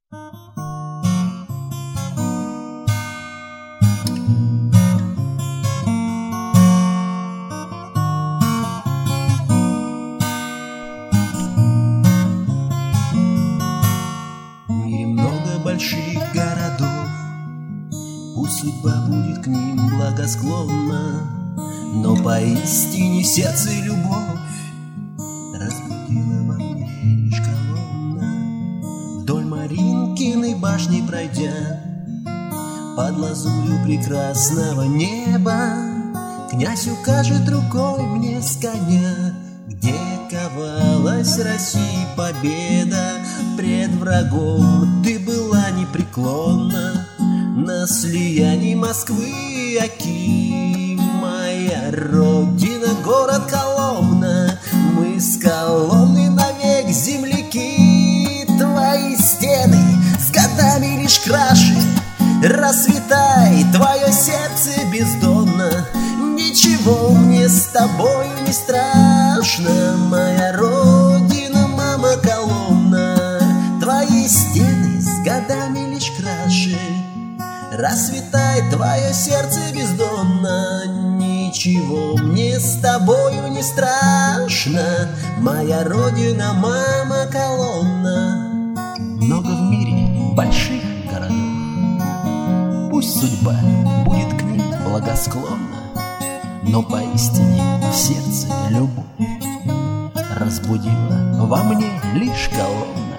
В мире много больших городов, пусть судьба будет к ним благосклонна, но поистине сердце любовь разбудила во мне лишь колонна. Вдоль Маринкиной башни пройдя, под лазурью прекрасного неба, князь укажет рукой мне с коня, где ковалась России победа. Пред врагом ты была непреклонна, на слиянии Москвы и Оки. Моя родина, город Коломна, мы с Коломны навек земляки. Твои стены с годами лишь краше, расцветай, твое сердце бездонно. Ничего мне с тобою не страшно, моя родина, мама Коломна. Твои стены с годами лишь краше, расцветай, твое сердце бездонно. Ничего мне с тобою не страшно, моя родина, мама Коломна. Много в мире больших городов, пусть судьба будет к ним благосклонна, но поистине в сердце любовь разбудила во мне лишь Коломна.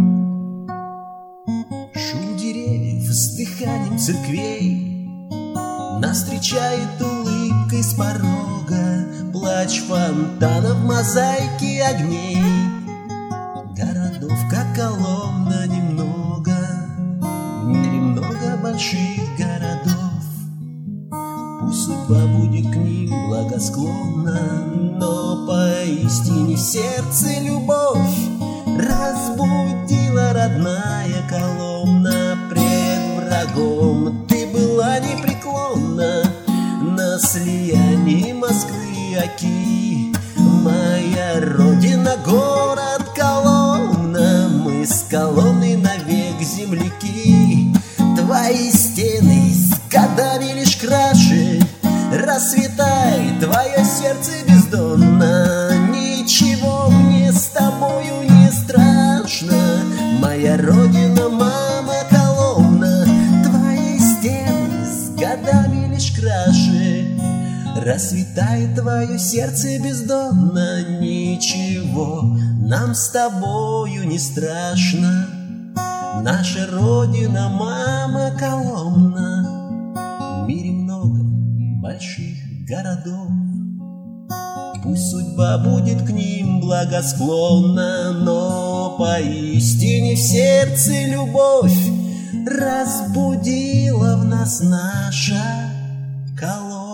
Шум деревьев с дыханием церквей нас встречает улыбкой с порога, плач фонтанов, мозаики огней. Городов, как Коломна, немного, в мире много больших городов, пусть судьба будет к ним благосклонна, но поистине в сердце любовь разбудила родная Коломна. Пред врагом ты была непреклонна, на слиянии Москвы и Оки. Моя родина, город Коломна, мы с Коломной навек земляки. Твои стены с годами лишь краше, расцветай, твое сердце бездонно. Ничего мне с тобою не страшно, моя родина, мама Коломна. Твои стены с годами лишь краше, расцветает твое сердце бездонно. Ничего нам с тобою не страшно, наша родина, мама Коломна. В мире много больших городов, пусть судьба будет к ним благосклонна, но поистине в сердце любовь разбудила в нас наша Коломна.